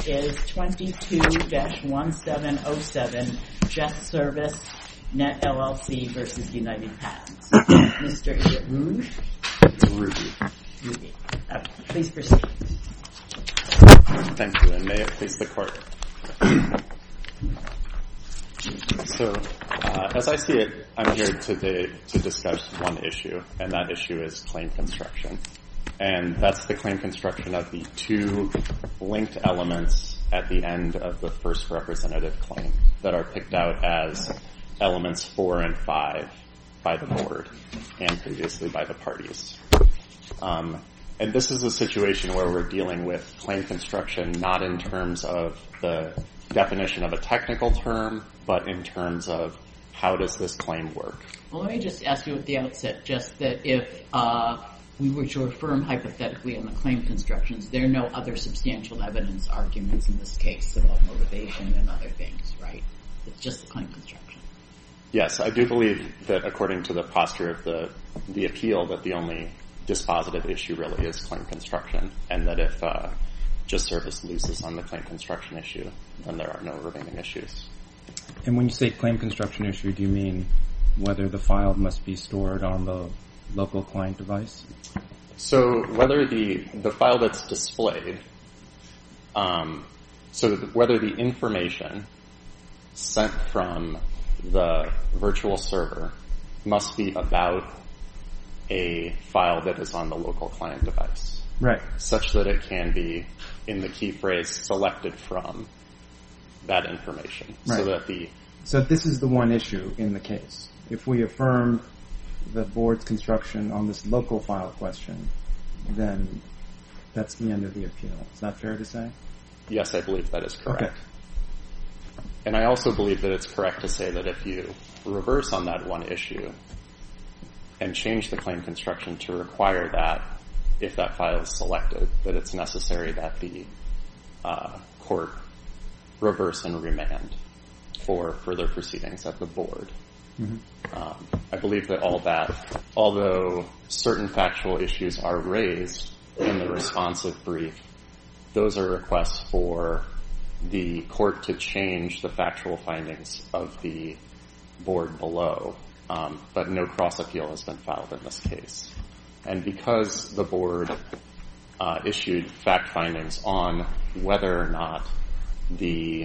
is 22-1707, Just Service Net LLC versus United Patents. Mr. Is it Rouge? Ruby. Please proceed. Thank you, and may it please the Court. So, as I see it, I'm here today to discuss one issue, and that issue is claim construction. And that's the claim construction of the two linked elements at the end of the first representative claim that are picked out as elements 4 and 5 by the board and previously by the parties. And this is a situation where we're dealing with claim construction not in terms of the definition of a technical term, but in terms of how does this claim work. Well, let me just ask you at the outset, just that if we were to affirm hypothetically on the claim constructions, there are no other substantial evidence arguments in this case about motivation and other things, right? It's just the claim construction. Yes, I do believe that according to the posture of the appeal, that the only dispositive issue really is claim construction, and that if Just Service loses on the claim construction issue, then there are no remaining issues. And when you say claim construction issue, do you mean whether the file must be stored on the local client device? So whether the file that's displayed, so whether the information sent from the virtual server must be about a file that is on the local client device. Right. Such that it can be, in the key phrase, selected from that information. Right. So this is the one issue in the case. If we affirm the board's construction on this local file question, then that's the end of the appeal. Is that fair to say? Yes, I believe that is correct. Okay. And I also believe that it's correct to say that if you reverse on that one issue and change the claim construction to require that, if that file is selected, that it's necessary that the court reverse and remand for further proceedings at the board. Mm-hmm. I believe that all that, although certain factual issues are raised in the responsive brief, those are requests for the court to change the factual findings of the board below, but no cross-appeal has been filed in this case. And because the board issued fact findings on whether or not the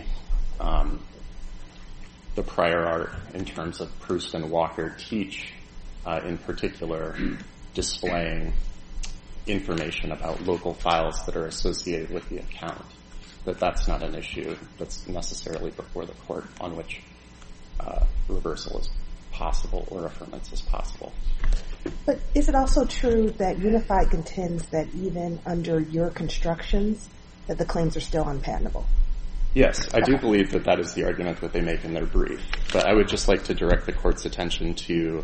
prior art in terms of Proust and Walker teach, in particular, displaying information about local files that are associated with the account, that's not an issue that's necessarily before the court on which reversal is possible or affirmance is possible. But is it also true that Unified contends that even under your constructions that the claims are still unpatentable? Yes, I do believe that is the argument that they make in their brief. But I would just like to direct the court's attention to,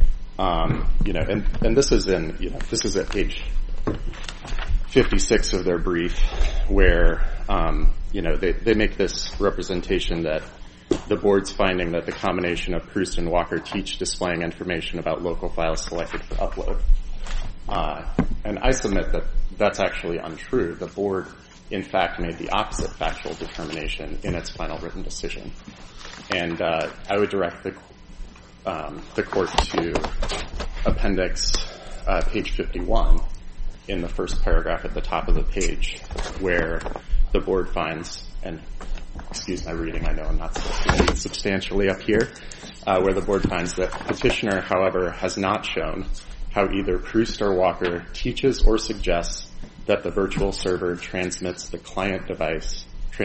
and this is at page 56 of their brief, where they make this representation that the board's finding that the combination of Proust and Walker teach displaying information about local files selected for upload. And I submit that that's actually untrue. The board, in fact, made the opposite factual determination in its final written decision. And I would direct the court to appendix page 51 in the first paragraph at the top of the page, where the board finds, and excuse my reading, I know I'm not supposed to read substantially up here, where the board finds that petitioner, however, has not shown how either Proust or Walker teaches or suggests that the virtual server transmits to the client device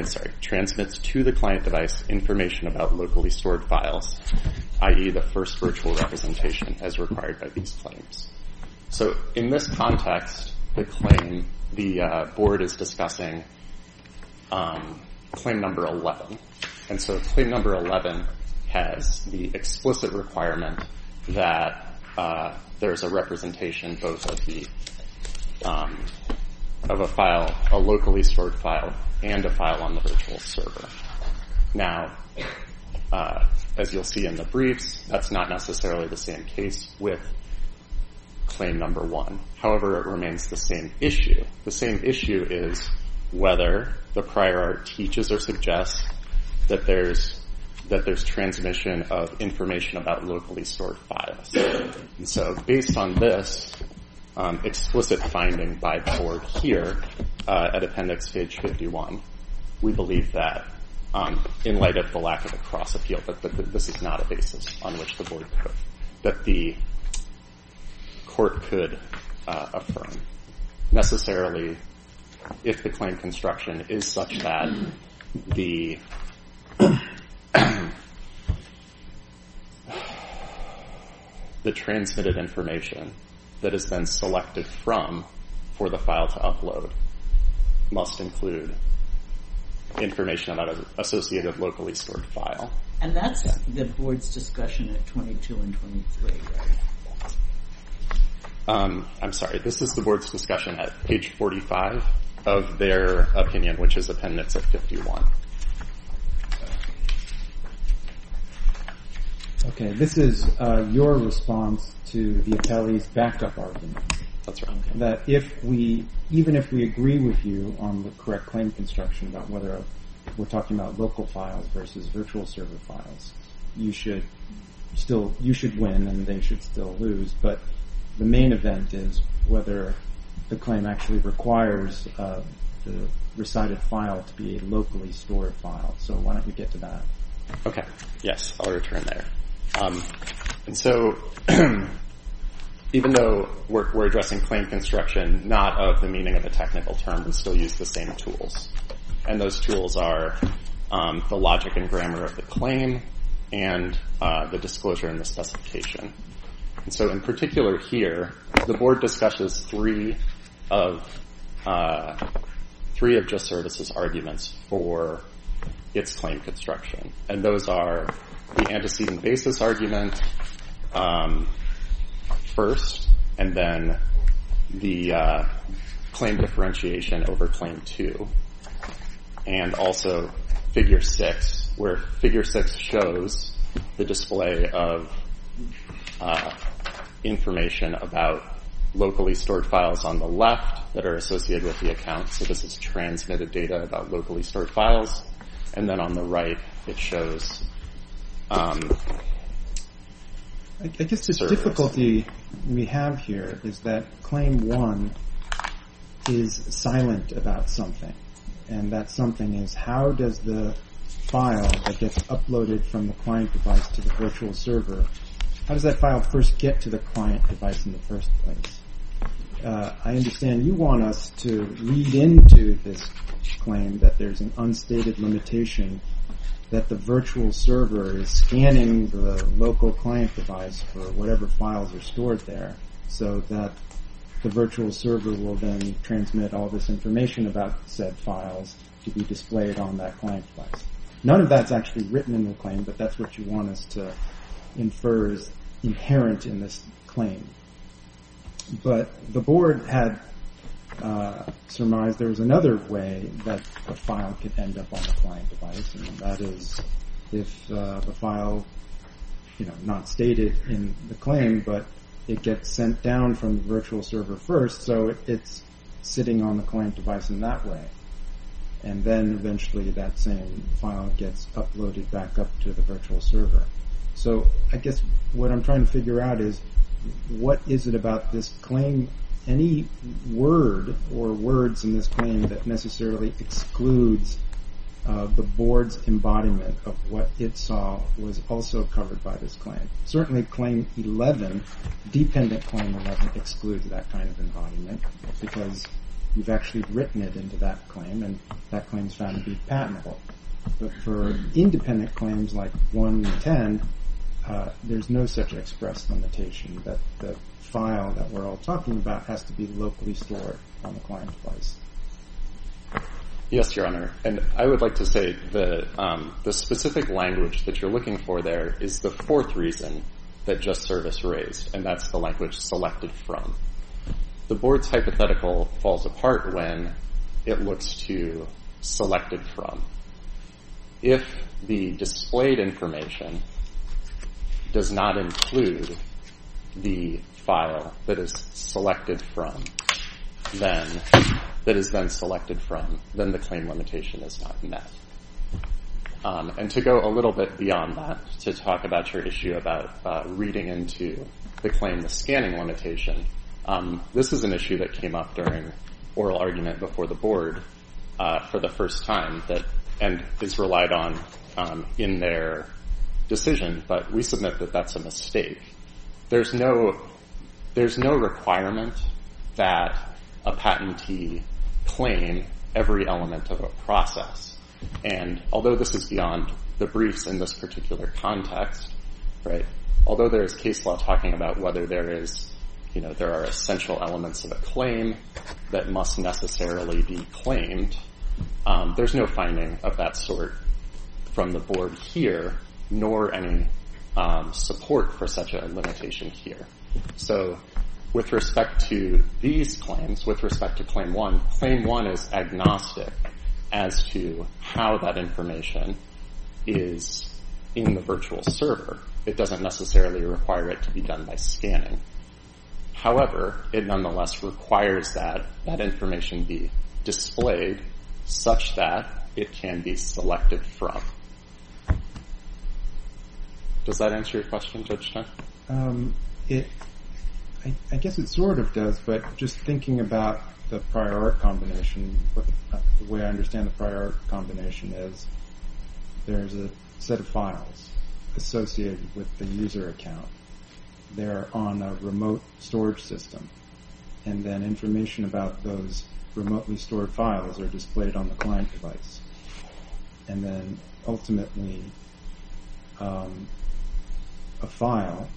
information about locally stored files, i.e. the first virtual representation as required by these claims. So in this context, the board is discussing claim number 11. And so claim number 11 has the explicit requirement that there's a representation both of a file, a locally stored file, and a file on the virtual server. Now, as you'll see in the briefs, that's not necessarily the same case with claim number 1. However, it remains the same issue. The same issue is whether the prior art teaches or suggests that there's transmission of information about locally stored files. And so based on this explicit finding by the board here at appendix page 51, we believe that in light of the lack of a cross appeal, that this is not a basis on which the court could affirm. Necessarily, if the claim construction is such that the transmitted information that is then selected from for the file to upload must include information about an associated locally stored file. And that's the board's discussion at 22 and 23, right? I'm sorry, this is the board's discussion at page 45 of their opinion, which is appendix at 51. Okay, this is your response to the appellee's backup argument. That's right. That even if we agree with you on the correct claim construction about whether we're talking about local files versus virtual server files, you should win and they should still lose. But the main event is whether the claim actually requires the recited file to be a locally stored file. So why don't we get to that? Okay. Yes, I'll return there. And so, even though we're addressing claim construction, not of the meaning of a technical term, we still use the same tools. And those tools are the logic and grammar of the claim and the disclosure and the specification. And so, in particular here, the board discusses three of Just Services arguments for its claim construction. And those are the antecedent basis argument first, and then the claim differentiation over claim 2, and also figure 6, where figure 6 shows the display of information about locally stored files on the left that are associated with the account. So this is transmitted data about locally stored files. And then on the right, it shows I guess the difficulty we have here is that claim 1 is silent about something. And that something is, how does the file that gets uploaded from the client device to the virtual server, how does that file first get to the client device in the first place? I understand you want us to read into this claim that there's an unstated limitation that the virtual server is scanning the local client device for whatever files are stored there, so that the virtual server will then transmit all this information about said files to be displayed on that client device. None of that's actually written in the claim, but that's what you want us to infer is inherent in this claim. But the board had surmised there was another way that the file could end up on the client device, and that is if the file, not stated in the claim, but it gets sent down from the virtual server first, so it's sitting on the client device in that way. And then eventually that same file gets uploaded back up to the virtual server. So I guess what I'm trying to figure out is, what is it about this claim, any word or words in this claim that necessarily excludes the board's embodiment of what it saw was also covered by this claim? Certainly claim 11, dependent claim 11, excludes that kind of embodiment because you've actually written it into that claim, and that claim is found to be patentable. But for independent claims like 1 and 10, there's no such express limitation that the file that we're all talking about has to be locally stored on the client device. Yes, Your Honor. And I would like to say the specific language that you're looking for there is the fourth reason that Just Service raised, and that's the language selected from. The board's hypothetical falls apart when it looks to selected from. If the displayed information does not include the file that is selected from, then that is then selected from, then the claim limitation is not met. And to go a little bit beyond that, to talk about your issue about reading into the claim the scanning limitation, this is an issue that came up during oral argument before the board for the first time and is relied on in their decision, but we submit that that's a mistake. There's no requirement that a patentee claim every element of a process. And although this is beyond the briefs in this particular context, right, although there is case law talking about whether there are essential elements of a claim that must necessarily be claimed, there's no finding of that sort from the board here, nor any support for such a limitation here. So with respect to these claims, with respect to Claim 1 is agnostic as to how that information is in the virtual server. It doesn't necessarily require it to be done by scanning. However, it nonetheless requires that information be displayed such that it can be selected from. Does that answer your question, Judge Stein? I guess it sort of does, but just thinking about the prior art combination, the way I understand the prior art combination is there's a set of files associated with the user account. They're on a remote storage system, and then information about those remotely stored files are displayed on the client device. And then ultimately, a file,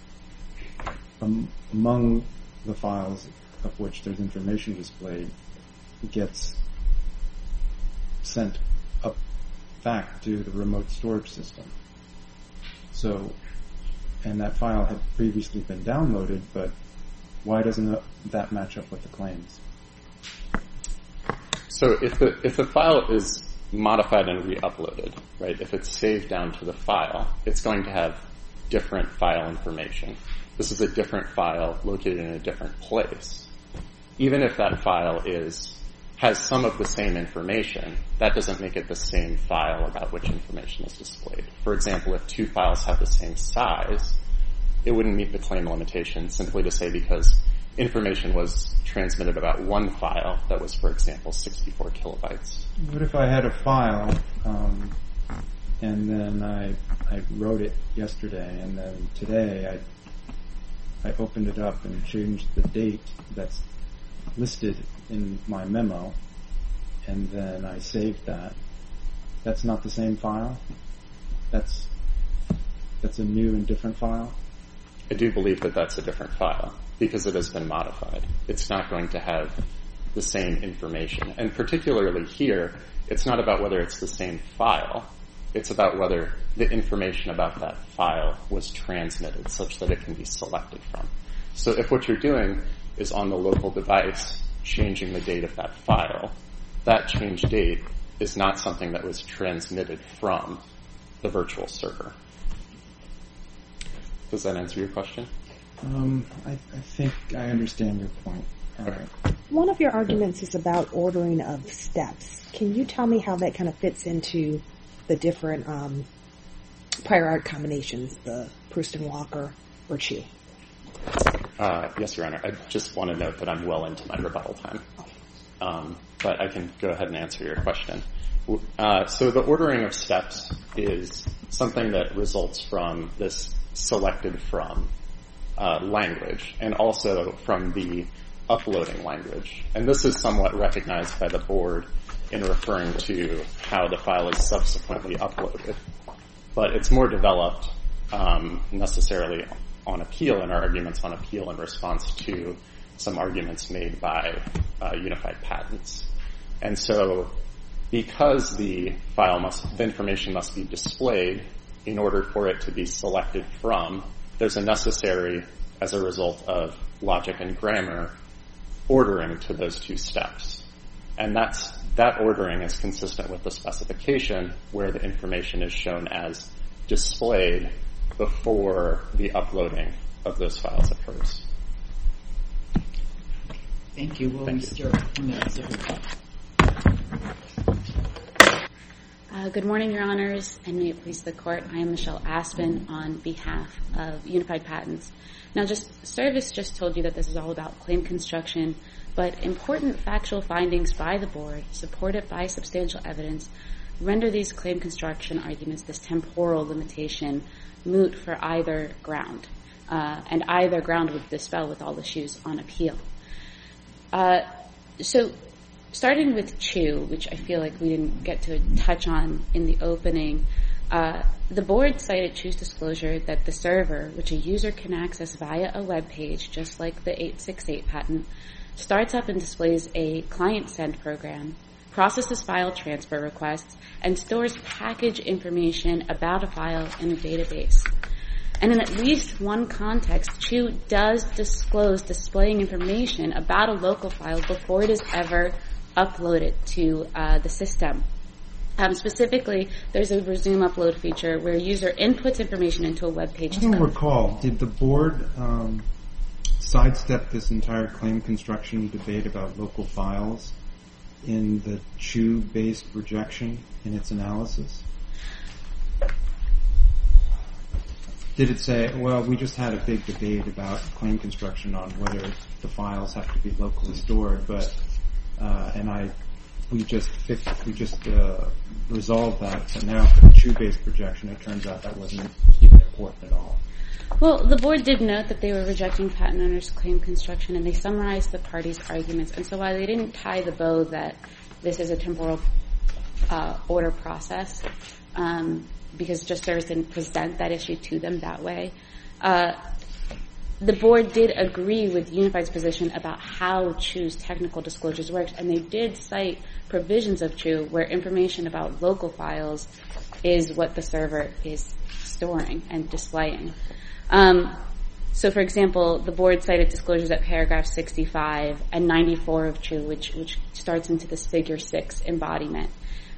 among the files of which there's information displayed, gets sent up back to the remote storage system. So, and that file had previously been downloaded, but why doesn't that match up with the claims? So if the file is modified and re-uploaded, right, if it's saved down to the file, it's going to have different file information. This is a different file located in a different place. Even if that file has some of the same information, that doesn't make it the same file about which information is displayed. For example, if two files have the same size, it wouldn't meet the claim limitation simply to say because information was transmitted about one file that was, for example, 64 kilobytes. What if I had a file, and then I wrote it yesterday, and then today I opened it up and changed the date that's listed in my memo, and then I saved that. That's not the same file? That's a new and different file? I do believe that that's a different file because it has been modified. It's not going to have the same information. And particularly here, it's not about whether it's the same file. It's about whether the information about that file was transmitted such that it can be selected from. So if what you're doing is on the local device changing the date of that file, that changed date is not something that was transmitted from the virtual server. Does that answer your question? I think I understand your point. All right. One of your arguments is about ordering of steps. Can you tell me how that kind of fits into the different prior art combinations, the Proust and Walker or Chu? Yes, Your Honor. I just want to note that I'm well into my rebuttal time. But I can go ahead and answer your question. So the ordering of steps is something that results from this selected from language and also from the uploading language. And this is somewhat recognized by the board in referring to how the file is subsequently uploaded. But it's more developed necessarily on appeal in our arguments on appeal in response to some arguments made by Unified Patents. And so because the information must be displayed in order for it to be selected from, there's a necessary, as a result of logic and grammar, ordering to those two steps. And that ordering is consistent with the specification where the information is shown as displayed before the uploading of those files occurs. Thank you. We'll restore 2 minutes of your Good morning, Your Honors, and may it please the Court. I am Michelle Aspen on behalf of Unified Patents. Now, Service just told you that this is all about claim construction, but important factual findings by the Board, supported by substantial evidence, render these claim construction arguments, this temporal limitation, moot for either ground. And either ground would dispel with all issues on appeal. So, starting with Chu, which I feel like we didn't get to touch on in the opening, the Board cited Chu's disclosure that the server, which a user can access via a web page, just like the 868 patent, starts up and displays a client-send program, processes file transfer requests, and stores package information about a file in a database. And in at least one context, Chu does disclose displaying information about a local file before it is ever uploaded to the system. Specifically, there's a resume upload feature where a user inputs information into a web page. I don't recall. Did the Board sidestep this entire claim construction debate about local files in the Chu-based rejection in its analysis? Did it say, well, we just had a big debate about claim construction on whether the files have to be locally stored, but we just resolved that. So now for the Chu-based rejection, it turns out that wasn't even important at all. Well, the Board did note that they were rejecting patent owners' claim construction, and they summarized the parties' arguments. And so while they didn't tie the bow that this is a temporal order process, because Just Service didn't present that issue to them that way, the Board did agree with Unified's position about how Chu's technical disclosures worked, and they did cite provisions of Chu where information about local files is what the server is storing and displaying. So, for example, the Board cited disclosures at paragraph 65 and 94 of Chu, which starts into this Figure 6 embodiment.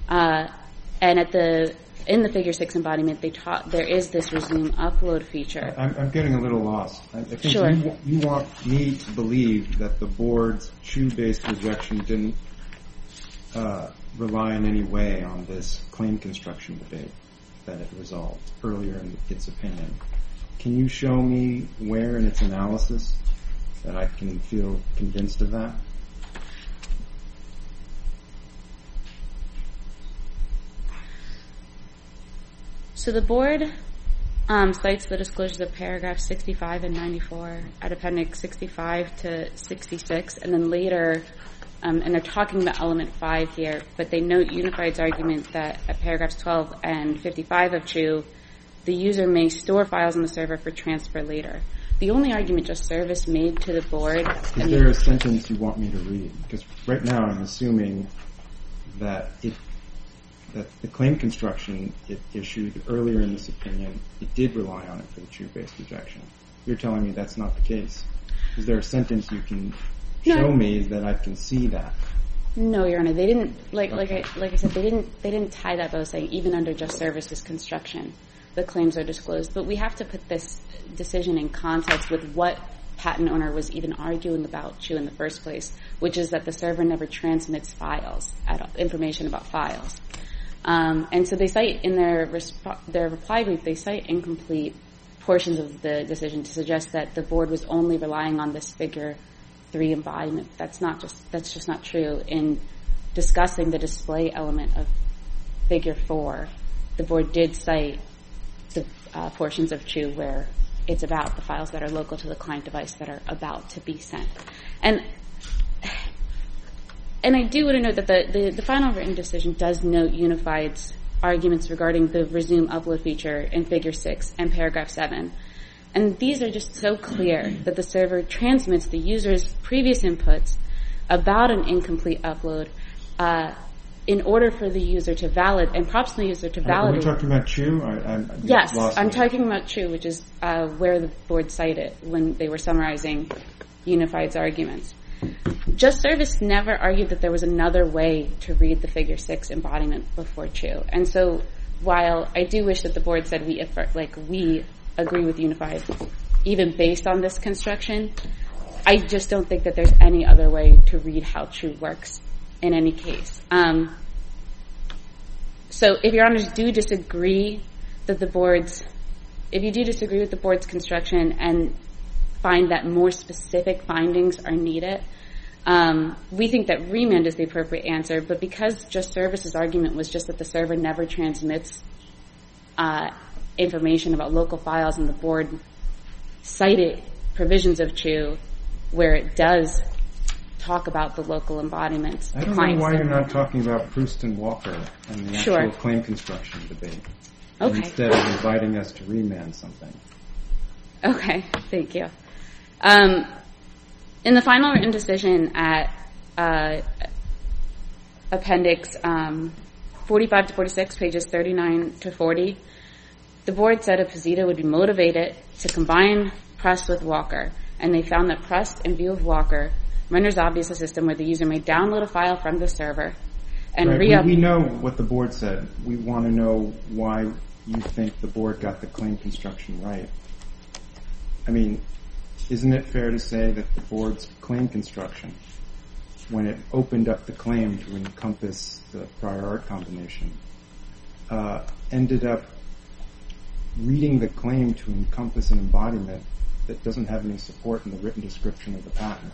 And in the Figure 6 embodiment, there is this resume upload feature. I'm getting a little lost. I think Sure. you want me to believe that the Board's Chu-based rejection didn't rely in any way on this claim construction debate that it resolved earlier in its opinion. Can you show me where in its analysis that I can feel convinced of that? So the Board cites the disclosures of paragraph 65 and 94 at appendix 65 to 66, and then later, and they're talking about element 5 here, but they note Unified's argument that at paragraphs 12 and 55 of Chu, the user may store files on the server for transfer later. The only argument Just Service made to the Board... Is there a sentence you want me to read? Because right now I'm assuming that the claim construction it issued earlier in this opinion, it did rely on it for the Chu-based rejection. You're telling me that's not the case. Is there a sentence you can show me that I can see that? No, Your Honor. They didn't, like I said, they didn't tie that bow saying even under Just Service's construction, the claims are disclosed. But we have to put this decision in context with what patent owner was even arguing about Chu in the first place, which is that the server never transmits files, information about files. And so they cite in their reply brief, they cite incomplete portions of the decision to suggest that the Board was only relying on this Figure 3 embodiment. That's just not true. In discussing the display element of Figure 4, the Board did cite the portions of Chu where it's about the files that are local to the client device that are about to be sent. And I do want to note that the final written decision does note Unified's arguments regarding the resume upload feature in Figure 6 and paragraph 7. And these are just so clear that the server transmits the user's previous inputs about an incomplete upload in order for the user to validate, and prompts the user to validate. Are we talking about Chu? Yes, I'm talking about Chu, which is where the Board cited when they were summarizing Unified's arguments. Just Service never argued that there was another way to read the Figure 6 embodiment before Chu. And so while I do wish that the Board said we agree with Unified, even based on this construction, I just don't think that there's any other way to read how true works in any case. So if Your Honors do disagree that if you do disagree with the board's construction and find that more specific findings are needed, we think that remand is the appropriate answer, but because Just Service's argument was just that the server never transmits information about local files, and the board cited provisions of CHU where it does talk about the local embodiments. I don't know why you're not talking about Proust and Walker and the actual claim construction debate, instead of inviting us to remand something. Okay, thank you. In the final written decision at Appendix 45 to 46, pages 39 to 40, the board said Esposito would be motivated to combine Proust with Walker, and they found that Proust, in view of Walker, renders obvious a system where the user may download a file from the server and We know what the board said. We want to know why you think the board got the claim construction right. I mean, isn't it fair to say that the board's claim construction, when it opened up the claim to encompass the prior art combination, ended up reading the claim to encompass an embodiment that doesn't have any support in the written description of the patent?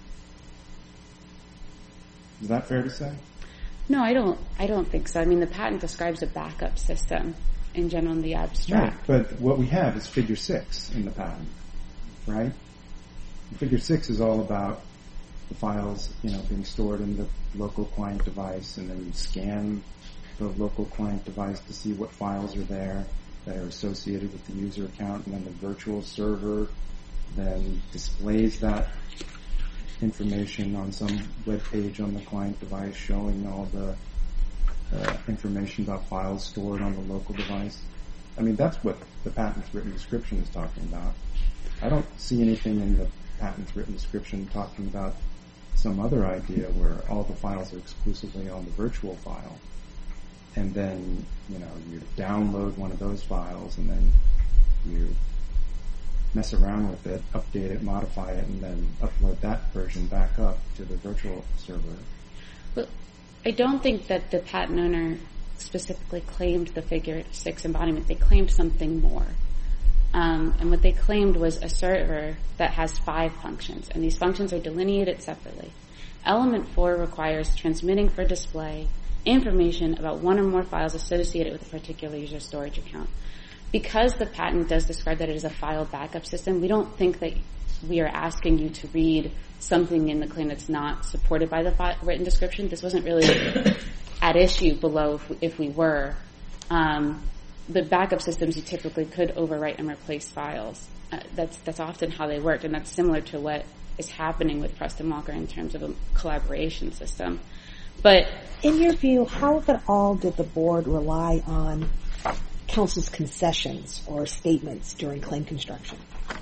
Is that fair to say? No, I don't think so. I mean, the patent describes a backup system in general in the abstract. Right, but what we have is Figure 6 in the patent, right? Figure 6 is all about the files, being stored in the local client device, and then you scan the local client device to see what files are there that are associated with the user account, and then the virtual server then displays that information on some web page on the client device showing all the information about files stored on the local device. I mean, that's what the patent's written description is talking about. I don't see anything in the patent's written description talking about some other idea where all the files are exclusively on the virtual file, and then you download one of those files, and then you mess around with it, update it, modify it, and then upload that version back up to the virtual server. Well, I don't think that the patent owner specifically claimed the Figure 6 embodiment. They claimed something more. And what they claimed was a server that has 5 functions, and these functions are delineated separately. Element 4 requires transmitting for display information about one or more files associated with a particular user storage account. Because the patent does describe that it is a file backup system, we don't think that we are asking you to read something in the claim that's not supported by the written description. This wasn't really at issue below if we were. The backup systems, you typically could overwrite and replace files. That's often how they work, and that's similar to what is happening with Proust and Walker in terms of a collaboration system. But in your view, how, if at all, did the board rely on counsel's concessions or statements during claim construction?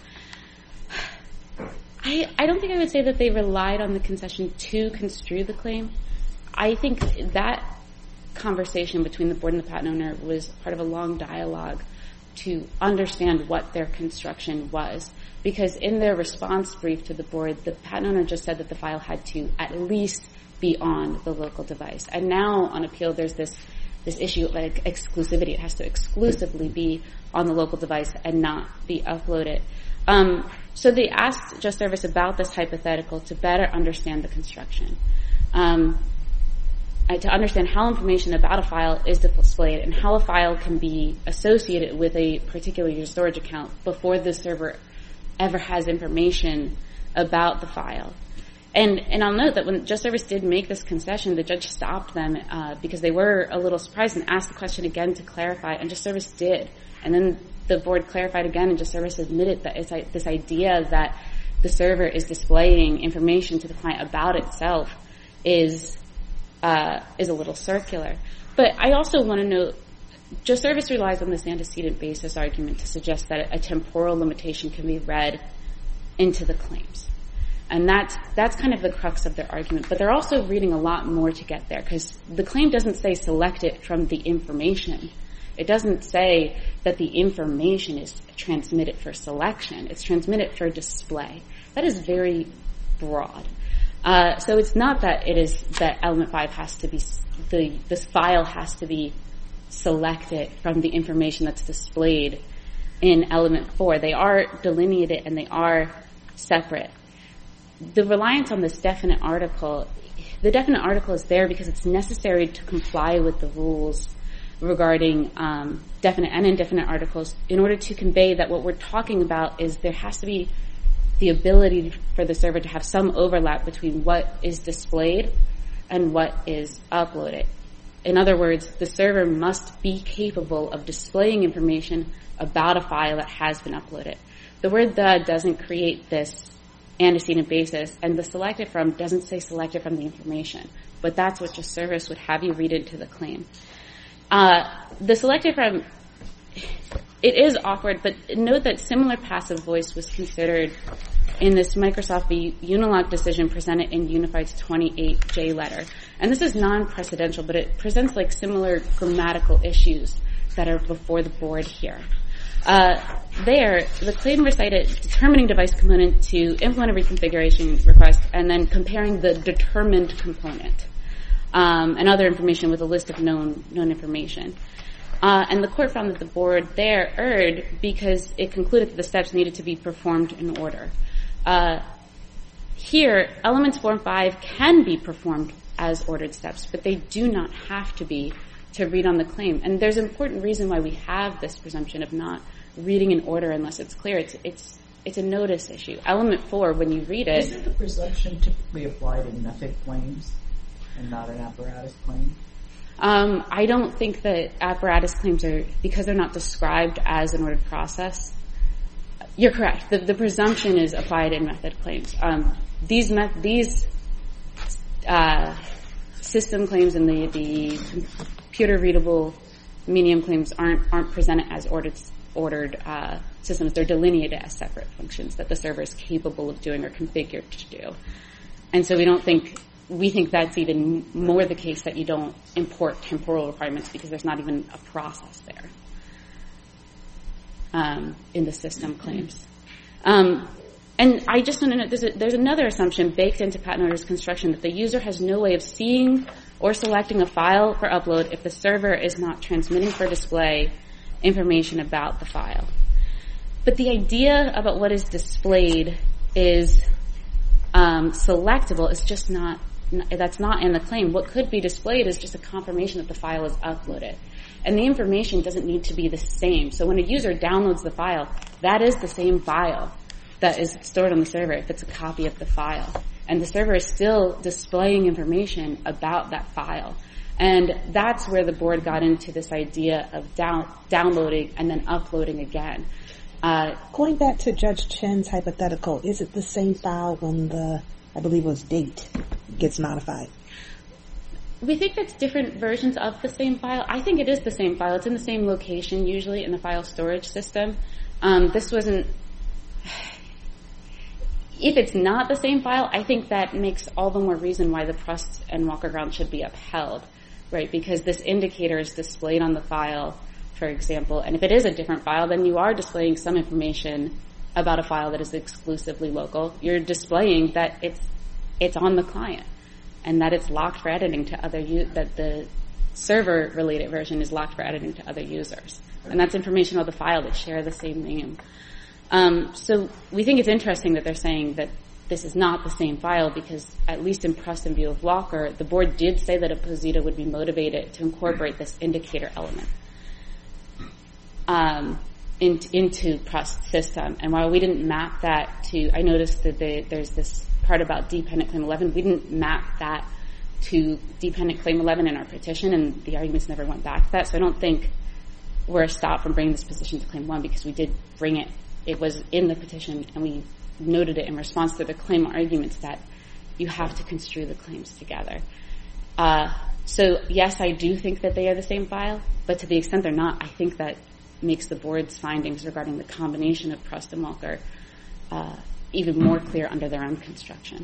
I don't think I would say that they relied on the concession to construe the claim. I think that conversation between the board and the patent owner was part of a long dialogue to understand what their construction was. Because in their response brief to the board, the patent owner just said that the file had to at least be on the local device. And now on appeal, there's this issue of exclusivity. It has to exclusively be on the local device and not be uploaded. So they asked Just Service about this hypothetical to better understand the construction, to understand how information about a file is displayed and how a file can be associated with a particular user storage account before the server ever has information about the file. And I'll note that when Just Service did make this concession, the judge stopped them because they were a little surprised and asked the question again to clarify, and Just Service did. And then the board clarified again, and Just Service admitted that it's this idea that the server is displaying information to the client about itself is a little circular. But I also want to note, Just Service relies on this antecedent basis argument to suggest that a temporal limitation can be read into the claims. And that's kind of the crux of their argument. But they're also reading a lot more to get there, because the claim doesn't say select it from the information. It doesn't say that the information is transmitted for selection. It's transmitted for display. That is very broad. So it's not that it is that element 5 has to be, this file has to be selected from the information that's displayed in element 4. They are delineated and they are separate. The reliance on this definite article, the definite article is there because it's necessary to comply with the rules regarding definite and indefinite articles in order to convey that what we're talking about is there has to be the ability for the server to have some overlap between what is displayed and what is uploaded. In other words, the server must be capable of displaying information about a file that has been uploaded. The word "the" doesn't create this antecedent basis, and the selected from doesn't say selected from the information, but that's what your service would have you read into the claim. The selected from, it is awkward, but note that similar passive voice was considered in this Microsoft v. Unilog decision presented in Unified's 28J letter. And this is non-precedential, but it presents like similar grammatical issues that are before the board here. There, the claim recited determining device component to implement a reconfiguration request and then comparing the determined component and other information with a list of known information. And the court found that the board there erred because it concluded that the steps needed to be performed in order. Here, elements 4 and 5 can be performed as ordered steps, but they do not have to be to read on the claim. And there's an important reason why we have this presumption of not reading in order unless it's clear. It's a notice issue. Element 4, when you read it... Isn't the presumption typically applied in method claims and not an apparatus claim? I don't think that apparatus claims are, because they're not described as an ordered process. You're correct. The presumption is applied in method claims. These system claims and the computer readable medium claims aren't presented as ordered systems. They're delineated as separate functions that the server is capable of doing or configured to do. And so we think that's even more the case that you don't import temporal requirements because there's not even a process there in the system claims. And I just want to note, there's another assumption baked into patent owner's construction that the user has no way of seeing or selecting a file for upload if the server is not transmitting for display information about the file. But the idea about what is displayed is selectable is just not, that's not in the claim. What could be displayed is just a confirmation that the file is uploaded. And the information doesn't need to be the same. So when a user downloads the file, that is the same file that is stored on the server if it's a copy of the file. And the server is still displaying information about that file. And that's where the board got into this idea of downloading and then uploading again. Going back to Judge Chen's hypothetical, is it the same file when the, I believe it was date, gets modified? We think it's different versions of the same file. I think it is the same file. It's in the same location, usually in the file storage system. This wasn't... If it's not the same file, I think that makes all the more reason why the Prust and Walker ground should be upheld, right? Because this indicator is displayed on the file, for example, and if it is a different file, then you are displaying some information about a file that is exclusively local. You're displaying that it's on the client and that it's locked for editing to other that the server-related version is locked for editing to other users. And that's information about the file that share the same name. So we think it's interesting that they're saying that this is not the same file because, at least in Prust and view of Walker, the board did say that a POSITA would be motivated to incorporate this indicator element into Prust's system. And while we didn't map that to, I noticed that there's this part about dependent claim 11. We didn't map that to dependent claim 11 in our petition, and the arguments never went back to that. So I don't think we're stopped from bringing this position to claim 1 because we did bring it. It was in the petition, and we noted it in response to the claim arguments that you have to construe the claims together. So, yes, I do think that they are the same file, but to the extent they're not, I think that makes the board's findings regarding the combination of Prust and Walker even more clear under their own construction.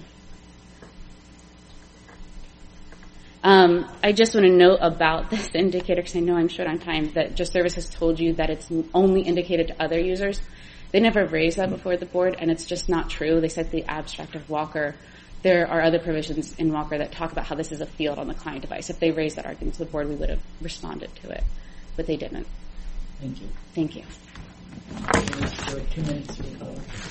I just want to note about this indicator, because I know I'm short on time, that Just Service has told you that it's only indicated to other users. They never raised that before the board, and it's just not true. They said the abstract of Walker. There are other provisions in Walker that talk about how this is a field on the client device. If they raised that argument to the board, we would have responded to it, but they didn't. Thank you. Thank you. 2 minutes to go.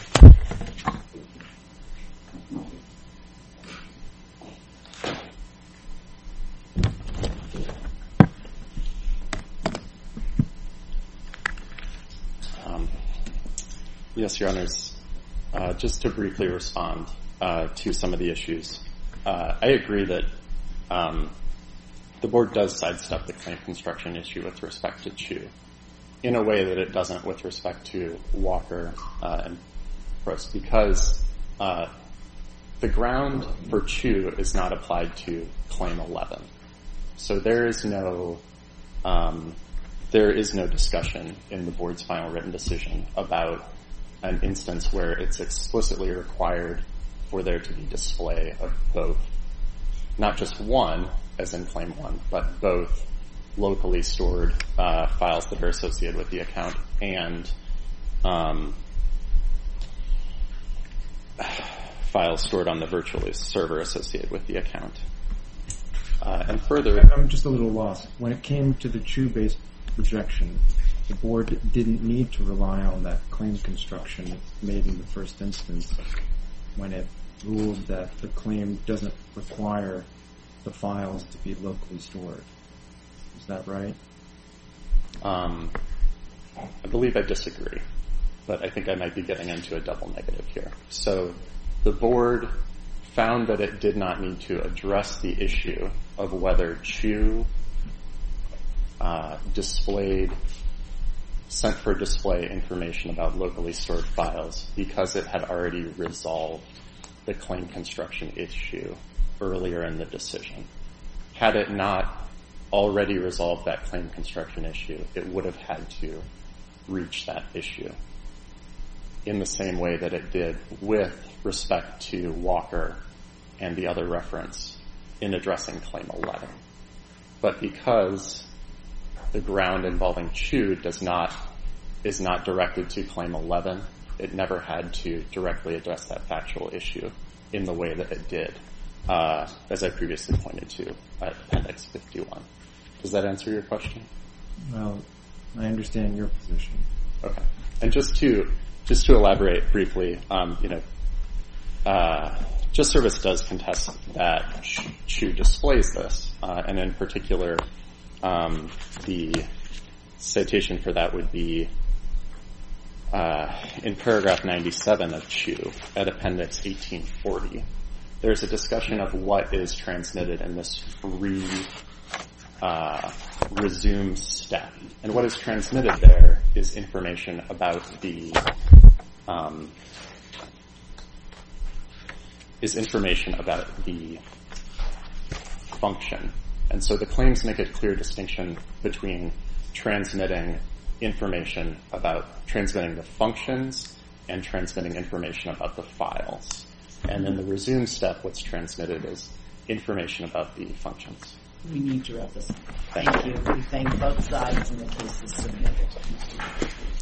Yes, Your Honors. Just to briefly respond to some of the issues, I agree that the board does sidestep the claim construction issue with respect to Chu in a way that it doesn't with respect to Walker and Prost, because the ground for Chu is not applied to Claim 11. So there is no discussion in the board's final written decision about an instance where it's explicitly required for there to be display of both, not just one, as in Claim 1, but both locally stored files that are associated with the account and files stored on the virtual server associated with the account. And further... I'm just a little lost. When it came to the Chu-based rejection, the board didn't need to rely on that claim construction made in the first instance when it ruled that the claim doesn't require the files to be locally stored. Is that right? I believe I disagree, but I think I might be getting into a double negative here. So the board found that it did not need to address the issue of whether Chu sent for display information about locally stored files because it had already resolved the claim construction issue earlier in the decision. Had it not already resolved that claim construction issue, it would have had to reach that issue in the same way that it did with respect to Walker and the other reference in addressing Claim 11. But because the ground involving Chu is not directed to Claim 11, it never had to directly address that factual issue in the way that it did, as I previously pointed to at Appendix 51. Does that answer your question? Well, I understand your position. Okay. And just to elaborate briefly, Just Service does contest that Chu displays this, and in particular, the citation for that would be in paragraph 97 of Chu at Appendix 1840. There's a discussion of what is transmitted in this resume step. And what is transmitted there is information about the function. And so the claims make a clear distinction between transmitting information about transmitting the functions and transmitting information about the files. And in the resume step, what's transmitted is information about the functions. We need to wrap this up. Thank you. We thank both sides, and the case is submitted.